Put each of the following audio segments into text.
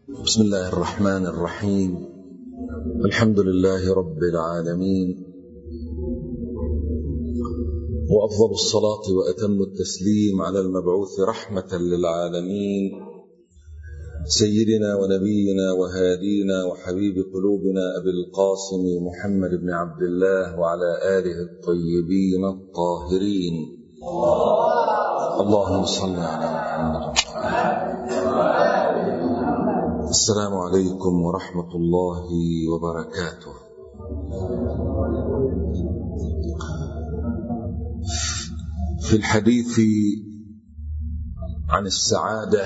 بسم الله الرحمن الرحيم. الحمد لله رب العالمين، وأفضل الصلاة وأتم التسليم على المبعوث رحمة للعالمين سيدنا ونبينا وهادينا وحبيب قلوبنا أبي القاسم محمد بن عبد الله وعلى آله الطيبين الطاهرين. اللهم صل على محمد. السلام عليكم ورحمة الله وبركاته. في الحديث عن السعادة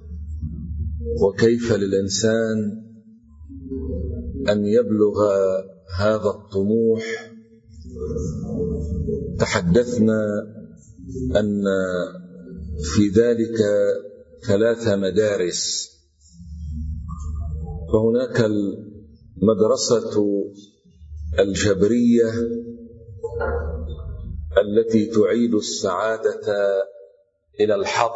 وكيف للإنسان أن يبلغ هذا الطموح، تحدثنا أن في ذلك 3 مدارس. فهناك المدرسة الجبرية التي تعيد السعادة إلى الحظ،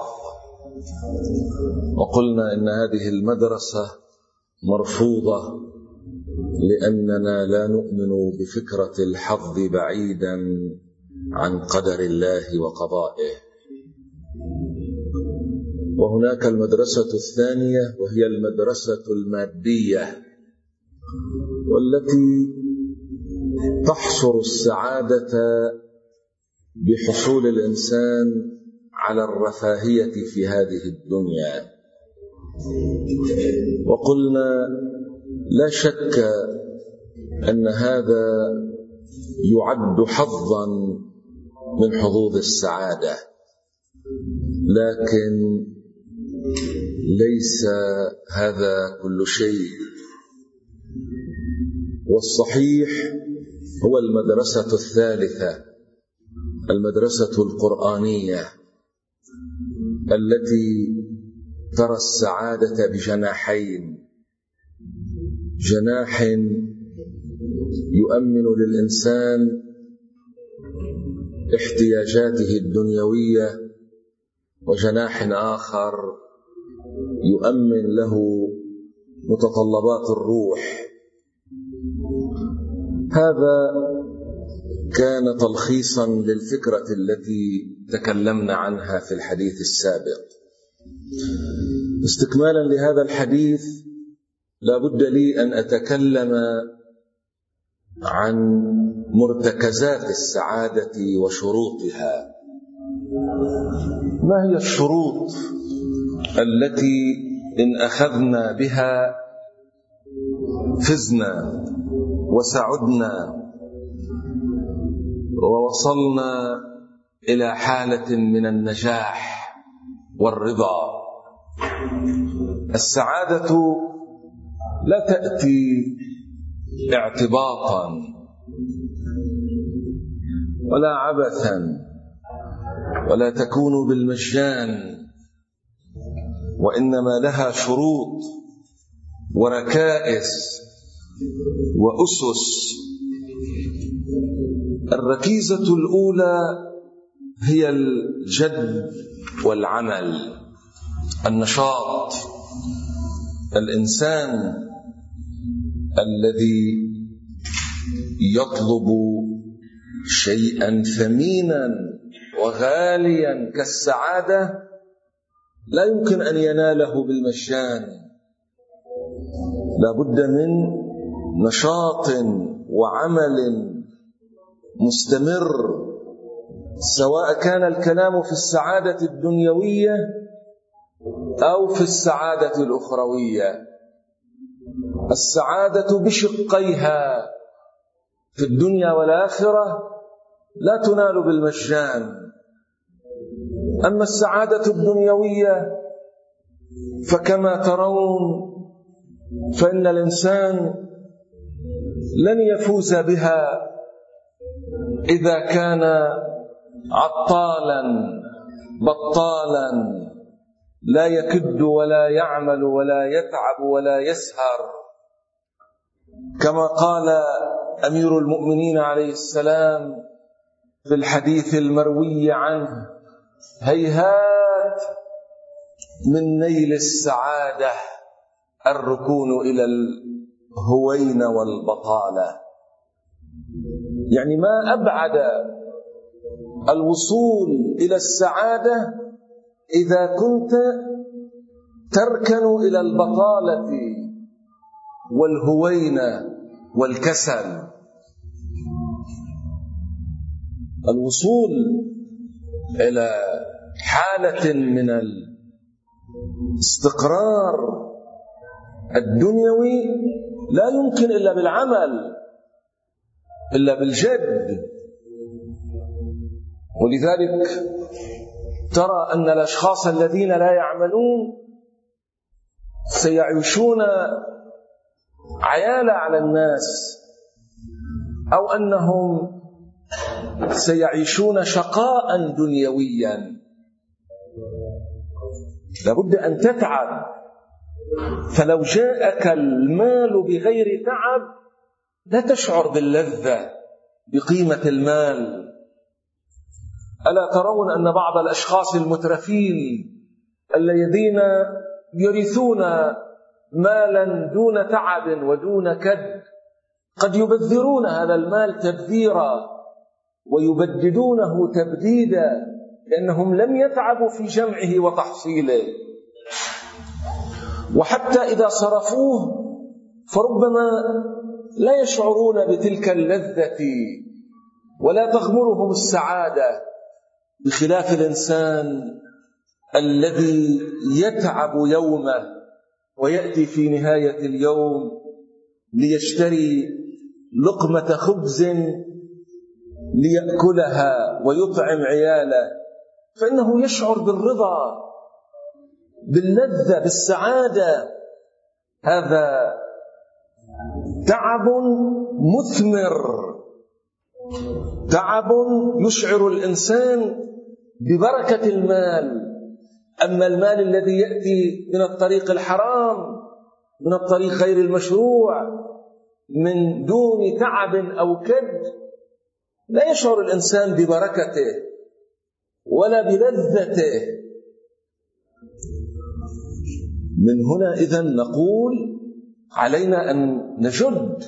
وقلنا إن هذه المدرسة مرفوضة لأننا لا نؤمن بفكرة الحظ بعيدا عن قدر الله وقضائه. وهناك المدرسة الثانية وهي المدرسة المادية، والتي تحصر السعادة بحصول الإنسان على الرفاهية في هذه الدنيا. وقلنا لا شك أن هذا يعد حظا من حظوظ السعادة، لكن ليس هذا كل شيء. والصحيح هو المدرسة الثالثة، المدرسة القرآنية، التي ترى السعادة بجناحين: جناح يؤمن للإنسان احتياجاته الدنيوية، وجناح آخر يؤمن له متطلبات الروح. هذا كان تلخيصا للفكرة التي تكلمنا عنها في الحديث السابق. استكمالا لهذا الحديث لا بد لي أن أتكلم عن مرتكزات السعادة وشروطها. ما هي الشروط التي إن أخذنا بها فزنا وسعدنا ووصلنا إلى حالة من النجاح والرضا؟ السعادة لا تأتي اعتباطا ولا عبثا، ولا تكون بالمجان، وإنما لها شروط وركائز وأسس. الركيزة الأولى هي الجد والعمل، النشاط. الإنسان الذي يطلب شيئا ثمينا وغاليا كالسعادة لا يمكن أن يناله بالمجان، لا بد من نشاط وعمل مستمر، سواء كان الكلام في السعادة الدنيوية أو في السعادة الأخروية. السعادة بشقيها في الدنيا والآخرة لا تنال بالمجان. أما السعادة الدنيوية فكما ترون فإن الإنسان لن يفوز بها إذا كان عطالا بطالا لا يكد ولا يعمل ولا يتعب ولا يسهر. كما قال أمير المؤمنين عليه السلام في الحديث المروي عنه: هيهات من نيل السعادة الركون إلى الهوين والبطالة. يعني ما أبعد الوصول إلى السعادة إذا كنت تركن إلى البطالة والهوين والكسل. الوصول إلى حالة من الاستقرار الدنيوي لا يمكن إلا بالعمل، إلا بالجد. ولذلك ترى أن الأشخاص الذين لا يعملون سيعيشون عيالة على الناس، أو أنهم سيعيشون شقاء دنيويا. لابد أن تتعب، فلو جاءك المال بغير تعب لا تشعر باللذة بقيمة المال. ألا ترون أن بعض الأشخاص المترفين الذين يرثون مالا دون تعب ودون كد قد يبذرون هذا المال تبذيرا ويبددونه تبديدا، لأنهم لم يتعبوا في جمعه وتحصيله. وحتى إذا صرفوه فربما لا يشعرون بتلك اللذة ولا تغمرهم السعادة، بخلاف الإنسان الذي يتعب يومه ويأتي في نهاية اليوم ليشتري لقمة خبز ليأكلها ويطعم عياله، فإنه يشعر بالرضا، باللذة، بالسعادة. هذا تعب مثمر، تعب يشعر الإنسان ببركة المال. أما المال الذي يأتي من الطريق الحرام، من الطريق غير المشروع، من دون تعب أو كد، لا يشعر الإنسان ببركته ولا بلذته. من هنا إذن نقول علينا أن نجد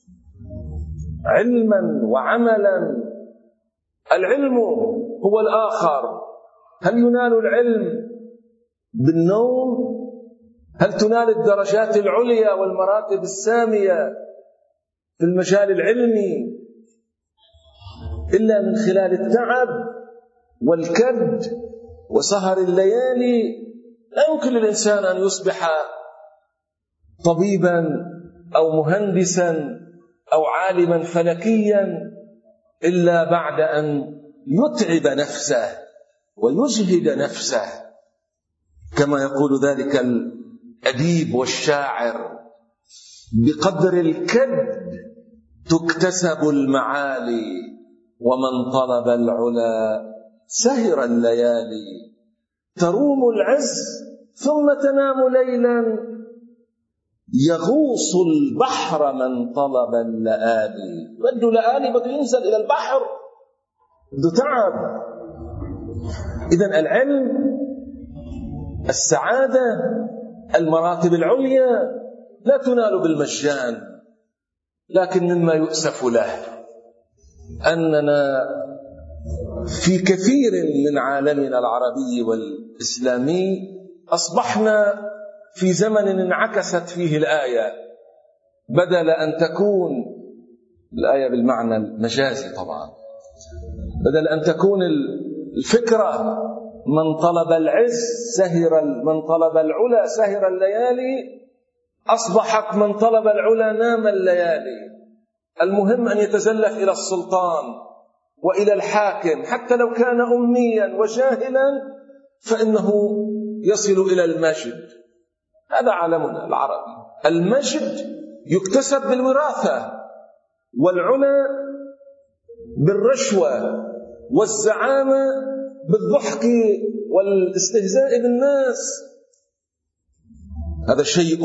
علما وعملا. العلم هو الآخر. هل ينال العلم بالنوم؟ هل تنال الدرجات العليا والمراتب السامية في المجال العلمي إلا من خلال التعب والكد وسهر الليالي؟ لا يمكن للإنسان أن يصبح طبيبا أو مهندسا أو عالما فلكيا إلا بعد أن يتعب نفسه ويجهد نفسه، كما يقول ذلك الأديب والشاعر: بقدر الكد تكتسب المعالي، ومن طلب العلا سهر الليالي. تروم العز ثم تنام ليلا، يغوص البحر من طلب اللآلي. بده لآلي، بده ينزل إلى البحر، بده تعب. إذن العلم، السعادة، المراتب العليا لا تنال بالمجان. لكن مما يؤسف له أننا في كثير من عالمنا العربي والإسلامي أصبحنا في زمن انعكست فيه الآية، بدل أن تكون الآية بالمعنى المجازي طبعا، بدل أن تكون الفكرة من طلب العز سهر، من طلب العلا سهر الليالي، أصبحت من طلب العلا نام الليالي. المهم أن يتزلف إلى السلطان وإلى الحاكم، حتى لو كان أميا وجاهلا فإنه يصل إلى المجد. هذا عالمنا العربي. المجد يكتسب بالوراثة، والعلا بالرشوة، والزعامة بالضحك والاستهزاء بالناس. هذا شيء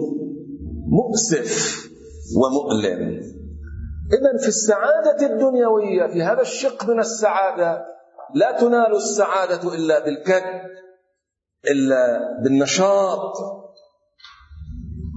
مؤسف ومؤلم. إذن في السعادة الدنيوية، في هذا الشق من السعادة، لا تنال السعادة إلا بالكد، إلا بالنشاط.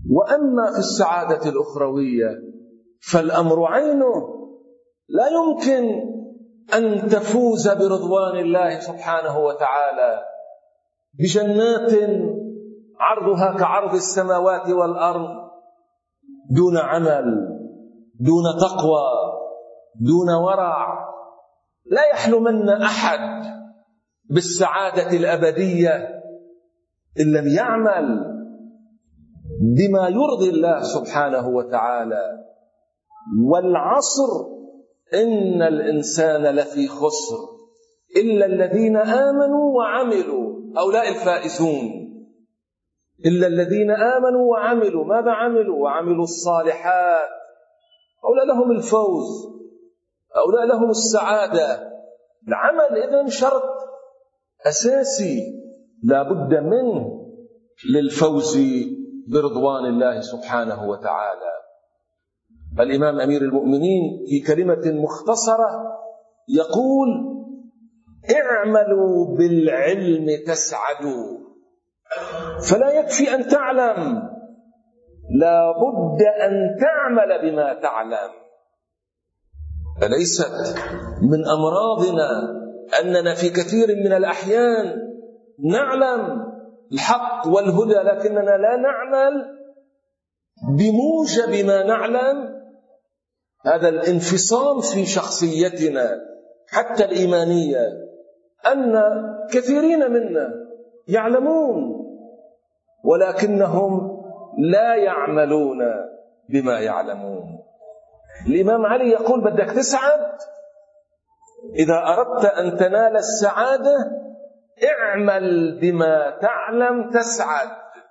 وأما في السعادة الأخروية فالأمر عينه، لا يمكن أن تفوز برضوان الله سبحانه وتعالى بجنات عرضها كعرض السماوات والأرض دون عمل، دون تقوى، دون ورع. لا يحلمن أحد بالسعادة الأبدية إن لم يعمل بما يرضي الله سبحانه وتعالى. والعصر إن الإنسان لفي خسر إلا الذين آمنوا وعملوا، هؤلاء الفائزون. إلا الذين آمنوا وعملوا، ماذا عملوا؟ وعملوا الصالحات، هؤلاء لهم الفوز، هؤلاء لهم السعادة. العمل إذن شرط أساسي لا بد منه للفوز برضوان الله سبحانه وتعالى. الإمام أمير المؤمنين في كلمة مختصرة يقول: اعملوا بالعلم تسعدوا. فلا يكفي أن تعلم، لا بد أن تعمل بما تعلم. فليست من أمراضنا أننا في كثير من الأحيان نعلم الحق والهدى لكننا لا نعمل بموجب ما نعلم. هذا الانفصام في شخصيتنا حتى الإيمانية، أن كثيرين منا يعلمون ولكنهم لا يعملون بما يعلمون. الإمام علي يقول: بدك تسعد، إذا أردت أن تنال السعادة اعمل بما تعلم تسعد.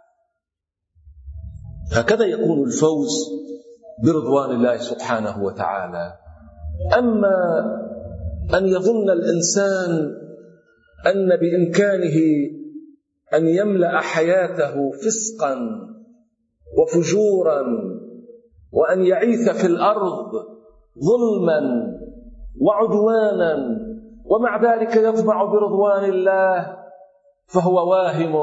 هكذا يكون الفوز برضوان الله سبحانه وتعالى. أما أن يظن الإنسان أن بإمكانه أن يملأ حياته فسقا وفجورا وأن يعيث في الأرض ظلما وعدوانا ومع ذلك يطمع برضوان الله، فهو واهم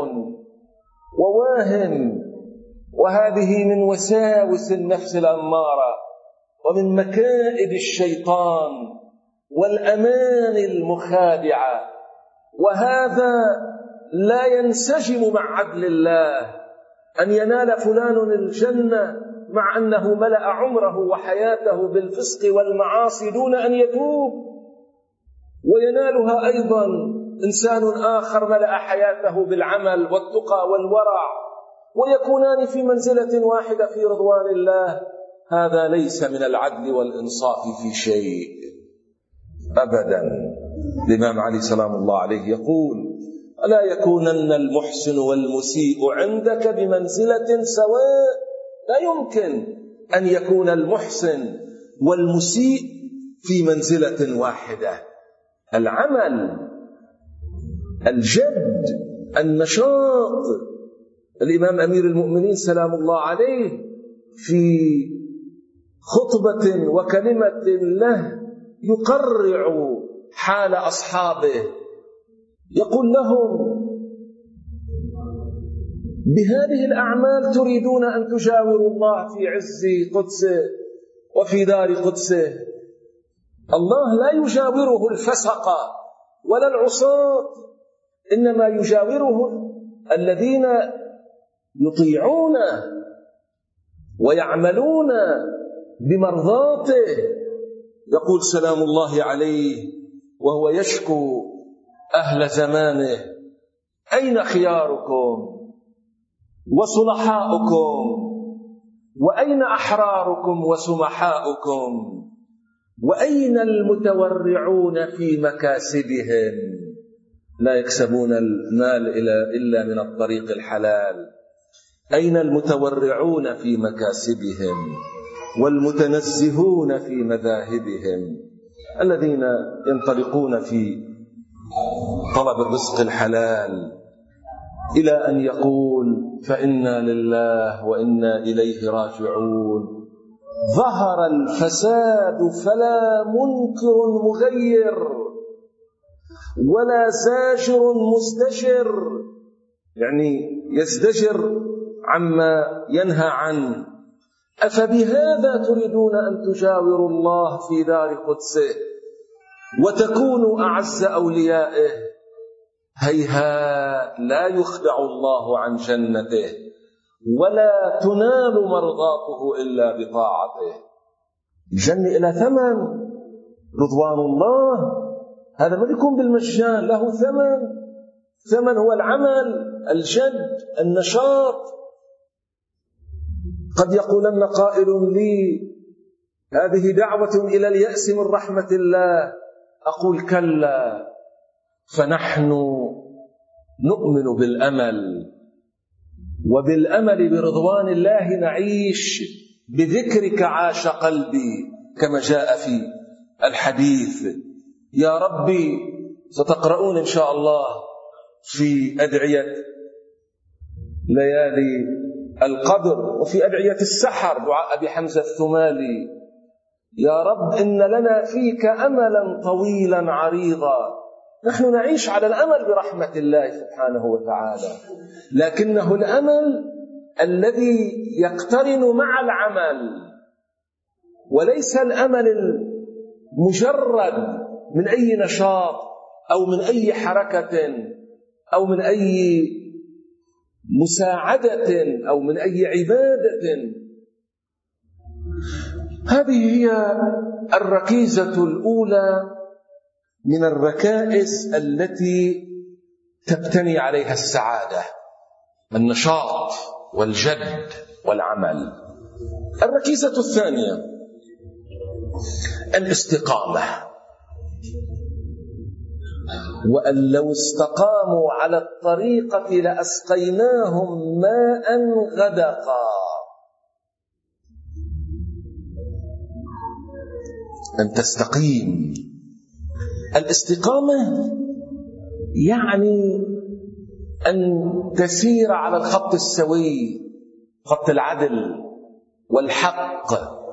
وواهم. وهذه من وساوس النفس الأمارة ومن مكائد الشيطان والأمان المخادعة. وهذا لا ينسجم مع عدل الله، أن ينال فلان الجنة مع أنه ملأ عمره وحياته بالفسق والمعاصي دون أن يتوب، وينالها أيضا إنسان آخر ملأ حياته بالعمل والتقى والورع، ويكونان في منزلة واحدة في رضوان الله. هذا ليس من العدل والإنصاف في شيء أبدا. الإمام علي سلام الله عليه يقول: ألا يكونن المحسن والمسيء عندك بمنزلة سواء. لا يمكن أن يكون المحسن والمسيء في منزلة واحدة. العمل، الجد، النشاط. الإمام أمير المؤمنين سلام الله عليه في خطبة وكلمة له يقرع حال أصحابه، يقول لهم: بهذه الأعمال تريدون أن تجاوروا الله في عز قدسه وفي دار قدسه. الله لا يجاوره الفسقة ولا العصاة، إنما يجاوره الذين يطيعونه ويعملون بمرضاته. يقول سلام الله عليه وهو يشكو أهل زمانه: أين خياركم وصلحاؤكم، وأين أحراركم وسمحاؤكم، وأين المتورعون في مكاسبهم؟ لا يكسبون المال إلا من الطريق الحلال. أين المتورعون في مكاسبهم والمتنزهون في مذاهبهم، الذين ينطلقون في طلب الرزق الحلال إلى أن يقول: فإنا لله وإنا إليه راجعون. ظهر الفساد فلا منكر مغير ولا زاجر مزدجر، يعني يزدجر عما ينهى عنه. أفبهذا تريدون أن تجاوروا الله في دار قدسه وتكونوا أعز أوليائه؟ هيهات لا يخدع الله عن جنته ولا تنال مرضاته إلا بطاعته. الجنة إلى ثمن، رضوان الله هذا ما بيكون بالمجان، له ثمن هو العمل، الجد، النشاط. قد يقولن قائل لي هذه دعوة إلى اليأس من رحمة الله، أقول كلا، فنحن نؤمن بالأمل، وبالأمل برضوان الله نعيش. بذكرك عاش قلبي كما جاء في الحديث. يا ربي، ستقرؤون إن شاء الله في أدعية ليالي القدر وفي أدعية السحر دعاء أبي حمزة الثمالي: يا رب إن لنا فيك أملا طويلا عريضا. نحن نعيش على الأمل برحمة الله سبحانه وتعالى، لكنه الأمل الذي يقترن مع العمل، وليس الأمل المجرد من أي نشاط أو من أي حركة أو من أي مساعدة أو من أي عبادة. هذه هي الركيزة الأولى من الركائز التي تبتني عليها السعادة: النشاط والجد والعمل. الركيزة الثانية الاستقامة. وأن لو استقاموا على الطريقة لأسقيناهم ماء غدقا. أن تستقيم. الاستقامة يعني أن تسير على الخط السوي، خط العدل والحق،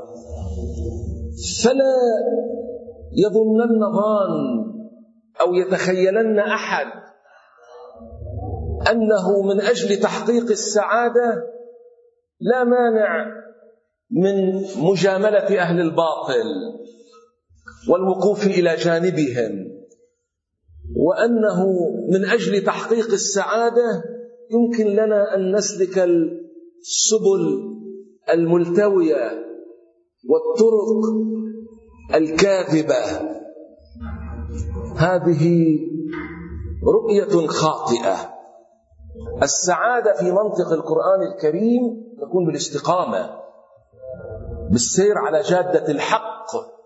فلا يظنن ظان أو يتخيلن أحد أنه من أجل تحقيق السعادة لا مانع من مجاملة أهل الباطل والوقوف إلى جانبهم، وأنه من أجل تحقيق السعادة يمكن لنا أن نسلك السبل الملتوية والطرق الكاذبة. هذه رؤية خاطئة. السعادة في منطق القرآن الكريم تكون بالاستقامة، بالسير على جادة الحق،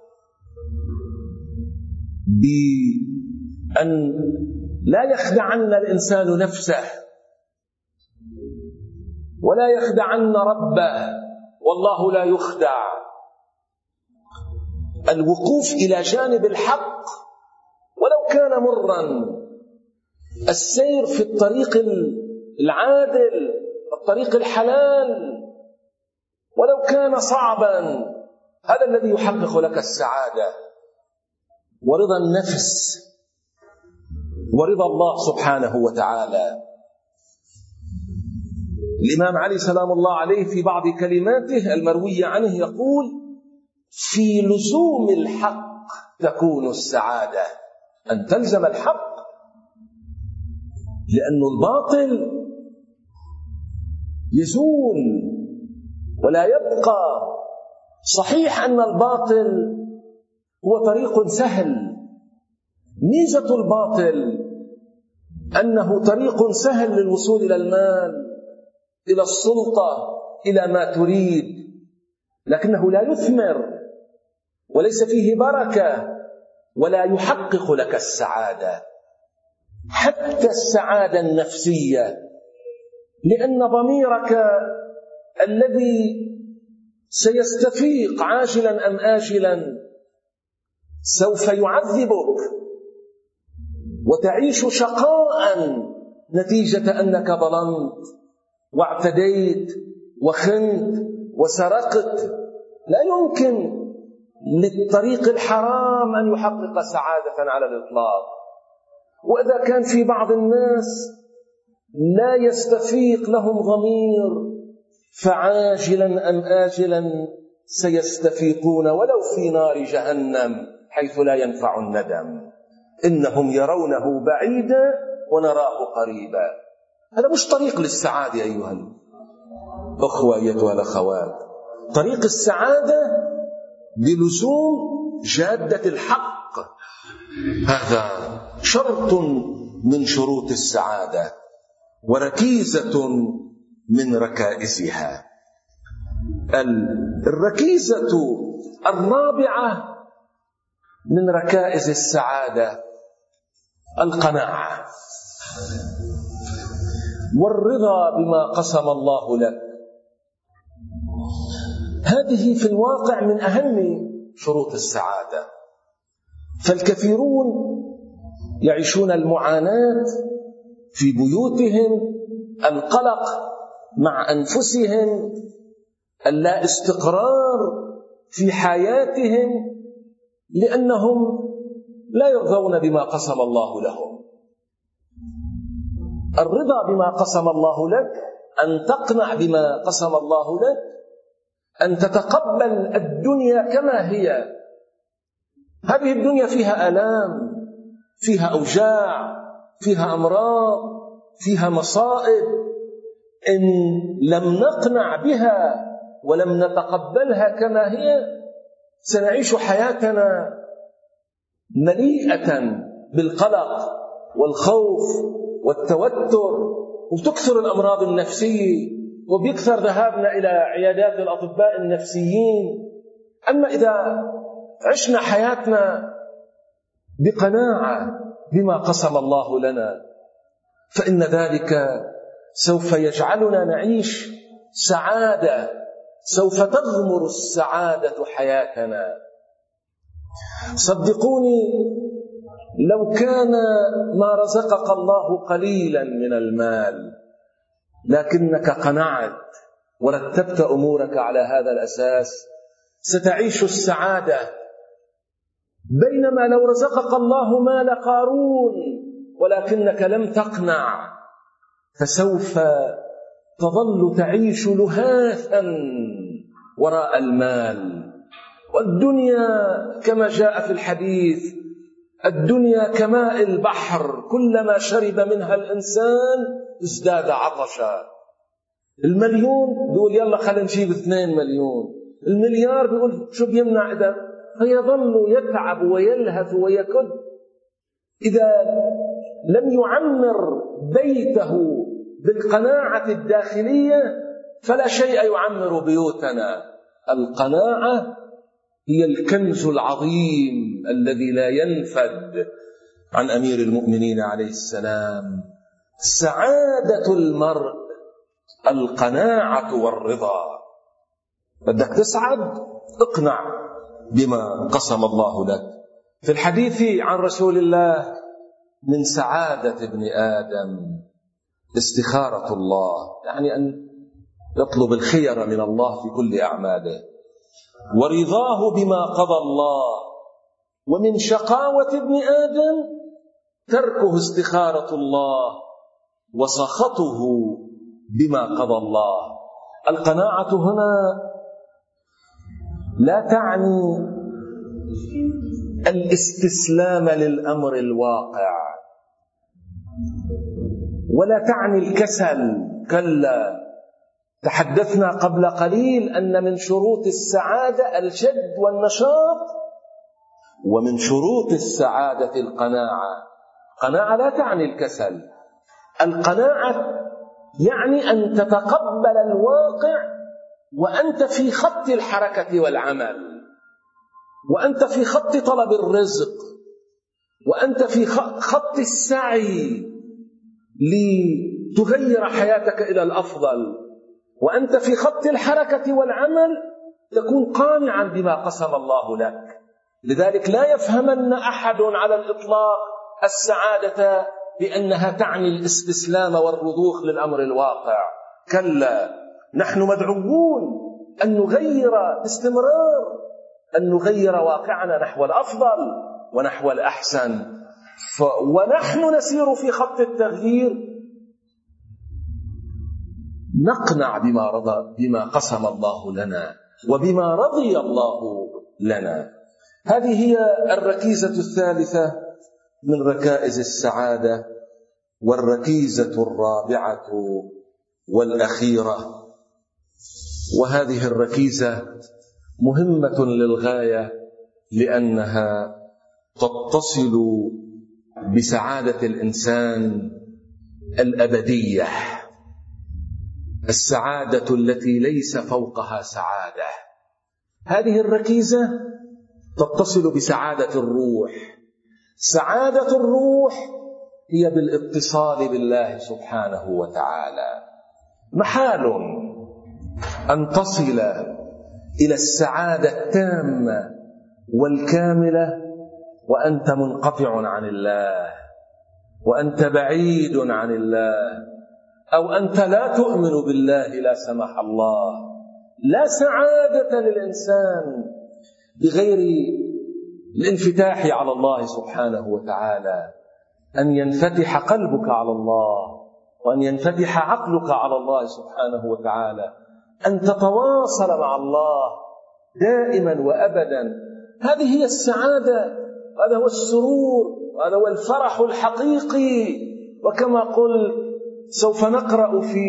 بأن لا يخدعن الإنسان نفسه ولا يخدعن ربه، والله لا يخدع. الوقوف إلى جانب الحق ولو كان مرا، السير في الطريق العادل، الطريق الحلال، ولو كان صعبا، هذا الذي يحقق لك السعادة ورضا النفس ورضا الله سبحانه وتعالى. الإمام علي سلام الله عليه في بعض كلماته المروية عنه يقول: في لزوم الحق تكون السعادة. أن تلزم الحق، لأن الباطل يزول ولا يبقى. صحيح أن الباطل هو طريق سهل، ميزة الباطل أنه طريق سهل للوصول إلى المال، إلى السلطة، إلى ما تريد، لكنه لا يثمر وليس فيه بركة ولا يحقق لك السعادة، حتى السعادة النفسية، لأن ضميرك الذي سيستفيق عاجلا أم آجلا سوف يعذبك وتعيش شقاء نتيجة أنك ظلمت واعتديت وخنت وسرقت. لا يمكن للطريق الحرام أن يحقق سعادة على الإطلاق. وإذا كان في بعض الناس لا يستفيق لهم ضمير فعاجلا أم آجلا سيستفيقون ولو في نار جهنم حيث لا ينفع الندم. إنهم يرونه بعيدا ونراه قريبا. هذا مش طريق للسعادة أيها الأخوة أيتها الأخوات. طريق السعادة بلزوم جادة الحق، هذا شرط من شروط السعادة وركيزة من ركائزها. الركيزة الرابعة من ركائز السعادة القناعة والرضا بما قسم الله لك. هذه في الواقع من أهم شروط السعادة. فالكثيرون يعيشون المعاناة في بيوتهم، القلق مع أنفسهم، اللا استقرار في حياتهم، لأنهم لا يرضون بما قسم الله لهم. الرضا بما قسم الله لك أن تقنع بما قسم الله لك، أن تتقبل الدنيا كما هي. هذه الدنيا فيها آلام، فيها أوجاع، فيها أمراض، فيها مصائب. إن لم نقنع بها ولم نتقبلها كما هي سنعيش حياتنا مليئة بالقلق والخوف والتوتر، وتكثر الأمراض النفسية، وبيكثر ذهابنا إلى عيادات الأطباء النفسيين. أما إذا عشنا حياتنا بقناعة بما قسم الله لنا فإن ذلك سوف يجعلنا نعيش سعادة، سوف تغمر السعادة حياتنا. صدقوني لو كان ما رزقك الله قليلا من المال لكنك قنعت ورتبت أمورك على هذا الأساس ستعيش السعادة. بينما لو رزقك الله مال قارون ولكنك لم تقنع فسوف تظل تعيش لهاثا وراء المال. والدنيا كما جاء في الحديث، الدنيا كماء البحر كلما شرب منها الإنسان ازداد عطشا. المليون بيقول يلا خلينا نجيب 2 مليون، المليار بيقول شو بيمنع إذا، فيظل يتعب ويلهث ويكد. إذا لم يعمر بيته بالقناعة الداخلية فلا شيء يعمر بيوتنا. القناعة هي الكنز العظيم الذي لا ينفد عن أمير المؤمنين عليه السلام. سعادة المرء القناعة والرضا. بدك تسعد اقنع بما قسم الله لك. في الحديث عن رسول الله من سعادة ابن آدم استخارة الله، يعني أن يطلب الخير من الله في كل أعماله، ورضاه بما قضى الله. ومن شقاوة ابن آدم تركه استخارة الله وسخطه بما قضى الله. القناعة هنا لا تعني الاستسلام للأمر الواقع، ولا تعني الكسل، كلا. تحدثنا قبل قليل أن من شروط السعادة الجد والنشاط، ومن شروط السعادة القناعة. قناعة لا تعني الكسل، القناعة يعني أن تتقبل الواقع وأنت في خط الحركة والعمل، وأنت في خط طلب الرزق، وأنت في خط السعي لتغير حياتك إلى الأفضل، وأنت في خط الحركة والعمل تكون قانعا بما قسم الله لك. لذلك لا يفهمن أحد على الإطلاق السعادة بأنها تعني الاستسلام والرضوخ للأمر الواقع. كلا، نحن مدعوون أن نغير باستمرار، أن نغير واقعنا نحو الأفضل ونحو الأحسن. ونحن نسير في خط التغيير نقنع بما قسم الله لنا وبما رضي الله لنا. هذه هي الركيزة الثالثة من ركائز السعادة. والركيزة الرابعة والأخيرة، وهذه الركيزة مهمة للغاية لأنها تتصل بسعادة الإنسان الأبدية، السعادة التي ليس فوقها سعادة. هذه الركيزة تتصل بسعادة الروح. سعادة الروح هي بالاتصال بالله سبحانه وتعالى. محال أن تصل إلى السعادة التامة والكاملة وأنت منقطع عن الله، وأنت بعيد عن الله، أو أنت لا تؤمن بالله لا سمح الله. لا سعادة للإنسان بغير الانفتاح على الله سبحانه وتعالى، أن ينفتح قلبك على الله، وأن ينفتح عقلك على الله سبحانه وتعالى، أن تتواصل مع الله دائما وأبدا. هذه هي السعادة، هذا هو السرور، وهذا هو الفرح الحقيقي. وكما قلت سوف نقرأ في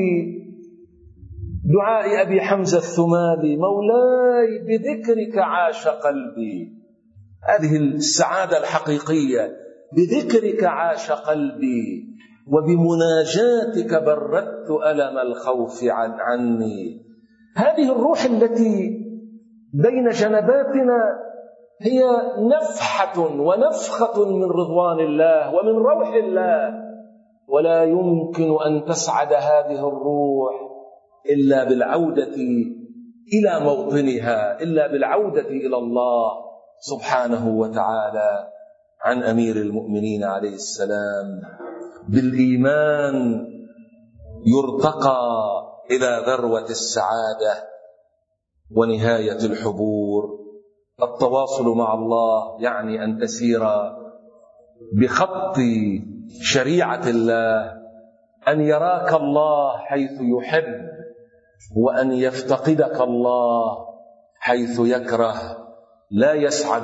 دعاء أبي حمزة الثمالي: مولاي بذكرك عاش قلبي. هذه السعادة الحقيقية، بذكرك عاش قلبي وبمناجاتك بردت ألم الخوف عني. هذه الروح التي بين جنباتنا هي نفحة ونفخة من رضوان الله ومن روح الله، ولا يمكن أن تسعد هذه الروح إلا بالعودة إلى موطنها، إلا بالعودة إلى الله سبحانه وتعالى. عن أمير المؤمنين عليه السلام: بالإيمان يرتقى إلى ذروة السعادة ونهاية الحبور. التواصل مع الله يعني أن تسير بخط شريعة الله، أن يراك الله حيث يحب، وأن يفتقدك الله حيث يكره. لا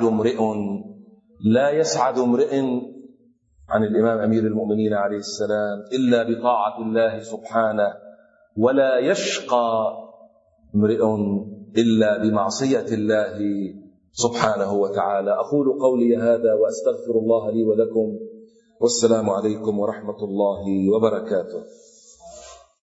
يسعد امرئ عن الإمام أمير المؤمنين عليه السلام إلا بطاعة الله سبحانه، ولا يشقى امرئ إلا بمعصية الله سبحانه وتعالى. أقول قولي هذا وأستغفر الله لي ولكم، والسلام عليكم ورحمة الله وبركاته.